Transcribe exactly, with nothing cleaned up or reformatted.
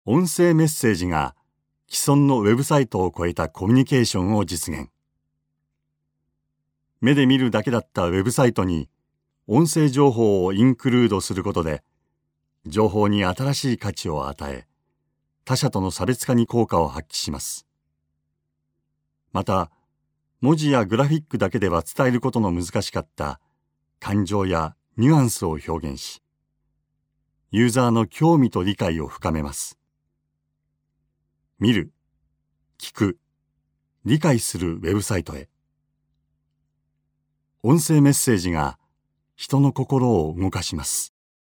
音声メッセージが既存のウェブサイトを超えたコミュニケーションを実現。目で見るだけだったウェブサイトに音声情報をインクルードすることで、情報に新しい価値を与え、他者との差別化に効果を発揮します。また、文字やグラフィックだけでは伝えることの難しかった感情やニュアンスを表現し、ユーザーの興味と理解を深めます。見る、聞く、理解するウェブサイトへ。音声メッセージが人の心を動かします。